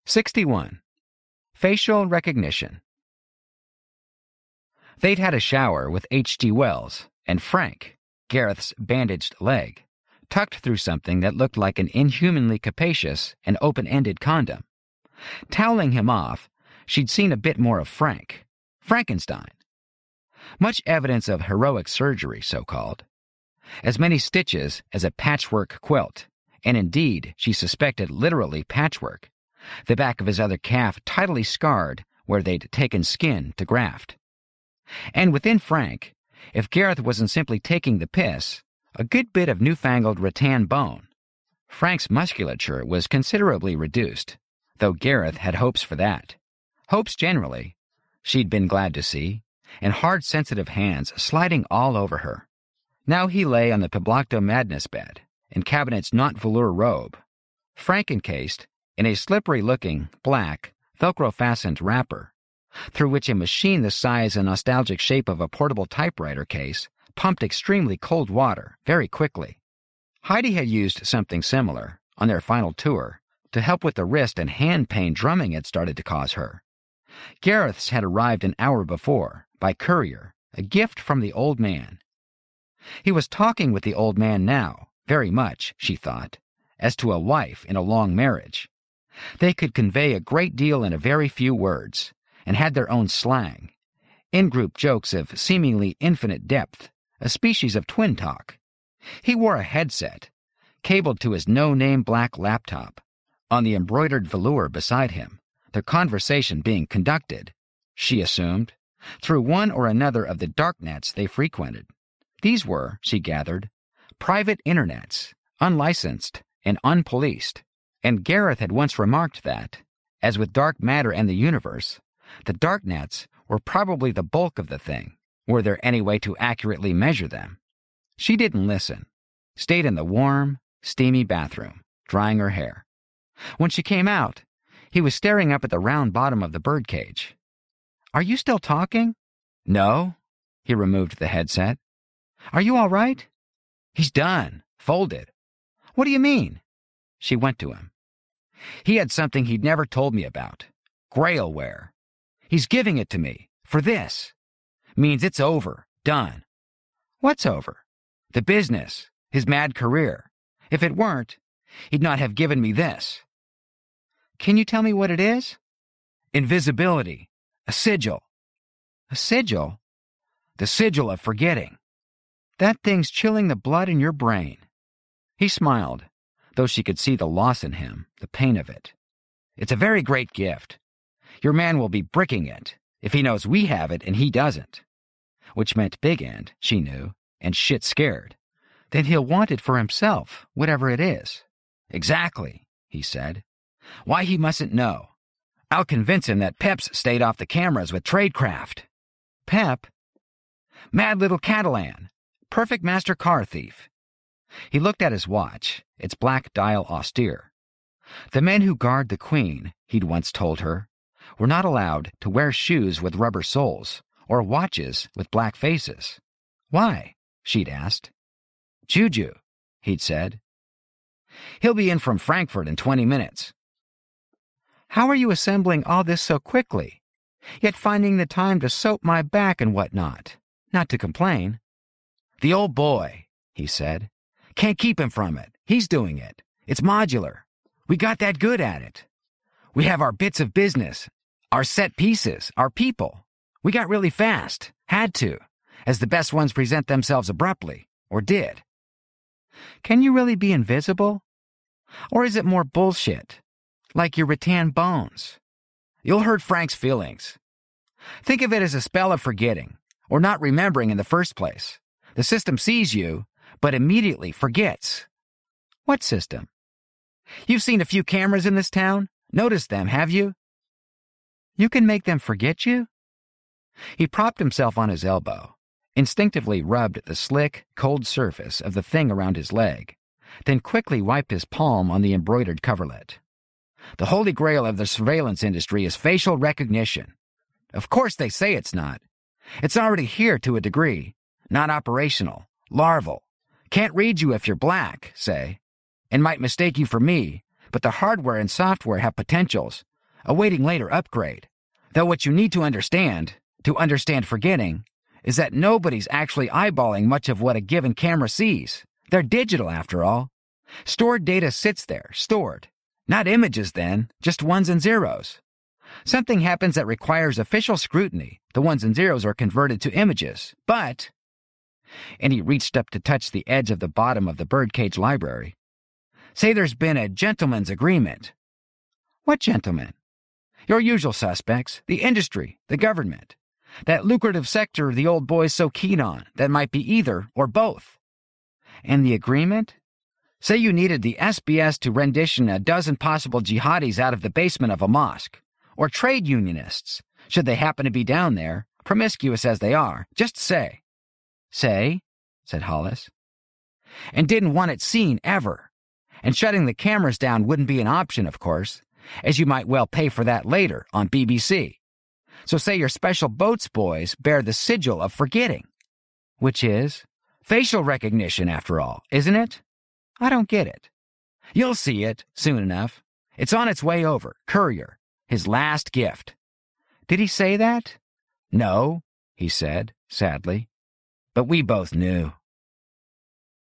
61. Facial recognition. They'd had a shower with H.G. Wells, and Frank, Gareth's bandaged leg, tucked through something that looked like an inhumanly capacious and open-ended condom. Toweling him off, she'd seen a bit more of Frank, Frankenstein. Much evidence of heroic surgery, so-called. As many stitches as a patchwork quilt, and indeed, she suspected literally patchwork, the back of his other calf tidily scarred where they'd taken skin to graft. And within Frank, if Gareth wasn't simply taking the piss, a good bit of newfangled rattan bone. Frank's musculature was considerably reduced, though Gareth had hopes for that. Hopes generally, she'd been glad to see, and hard, sensitive hands sliding all over her. Now he lay on the Poblocto Madness bed, in Cabinet's not-velour robe, Frank encased in a slippery-looking, black, Velcro-fastened wrapper, through which a machine the size and nostalgic shape of a portable typewriter case pumped extremely cold water very quickly. Heidi had used something similar, on their final tour, to help with the wrist and hand pain drumming had started to cause her. Gareth's had arrived an hour before, by courier, a gift from the old man. He was talking with the old man now, very much, she thought, as to a wife in a long marriage. They could convey a great deal in a very few words, and had their own slang, in-group jokes of seemingly infinite depth, a species of twin talk. He wore a headset, cabled to his no-name black laptop, on the embroidered velour beside him, their conversation being conducted, she assumed, through one or another of the darknets they frequented. These were, she gathered, private internets, unlicensed and unpoliced, and Gareth had once remarked that, as with dark matter and the universe, the darknets were probably the bulk of the thing, were there any way to accurately measure them. She didn't listen, stayed in the warm, steamy bathroom, drying her hair. When she came out, he was staring up at the round bottom of the birdcage. "Are you still talking?" "No." He removed the headset. "Are you all right?" "He's done. Folded." "What do you mean?" She went to him. "He had something he'd never told me about. Grailware. He's giving it to me. For this. Means it's over. Done." "What's over?" "The business. His mad career. If it weren't, he'd not have given me this." "Can you tell me what it is?" "Invisibility. A sigil." "A sigil?" "The sigil of forgetting." "That thing's chilling the blood in your brain." He smiled, though she could see the loss in him, the pain of it. "It's a very great gift. Your man will be bricking it, if he knows we have it and he doesn't." Which meant Big End, she knew, and shit scared. "Then he'll want it for himself, whatever it is." "Exactly," he said. "Why he mustn't know. I'll convince him that Pep's stayed off the cameras with Tradecraft." "Pep?" "Mad little Catalan. Perfect master car thief." He looked at his watch, its black dial austere. The men who guard the Queen, he'd once told her, were not allowed to wear shoes with rubber soles or watches with black faces. "Why?" she'd asked. "Juju," he'd said. "He'll be in from Frankfurt in 20 minutes. "How are you assembling all this so quickly, yet finding the time to soap my back and whatnot? Not to complain." "The old boy," he said. "Can't keep him from it. He's doing it. It's modular. We got that good at it. We have our bits of business, our set pieces, our people. We got really fast. Had to, as the best ones present themselves abruptly, or did." "Can you really be invisible? Or is it more bullshit, like your rattan bones?" "You'll hurt Frank's feelings. Think of it as a spell of forgetting, or not remembering in the first place. The system sees you, but immediately forgets." "What system?" "You've seen a few cameras in this town? Noticed them, have you?" "You can make them forget you?" He propped himself on his elbow, instinctively rubbed the slick, cold surface of the thing around his leg, then quickly wiped his palm on the embroidered coverlet. "The holy grail of the surveillance industry is facial recognition. Of course they say it's not. It's already here to a degree. Not operational. Larval. Can't read you if you're black, say, and might mistake you for me, but the hardware and software have potentials. awaiting later upgrade. Though what you need to understand forgetting, is that nobody's actually eyeballing much of what a given camera sees. They're digital, after all. Stored data sits there, stored. Not images, then, just ones and zeros. Something happens that requires official scrutiny. The ones and zeros are converted to images. But, and he reached up to touch the edge of the bottom of the birdcage library, say there's been a gentleman's agreement. What gentleman? Your usual suspects, the industry, the government. That lucrative sector the old boy's so keen on, that might be either or both. And the agreement? Say you needed the SBS to rendition a dozen possible jihadis out of the basement of a mosque, or trade unionists, should they happen to be down there, promiscuous as they are. Just say. Say, said Hollis. And didn't want it seen, ever. And shutting the cameras down wouldn't be an option, of course, as you might well pay for that later on BBC. So say your special boats boys bear the sigil of forgetting. Which is? Facial recognition, after all, isn't it? I don't get it. You'll see it, soon enough. It's on its way over. Courier. His last gift. Did he say that? No, he said, sadly. But we both knew.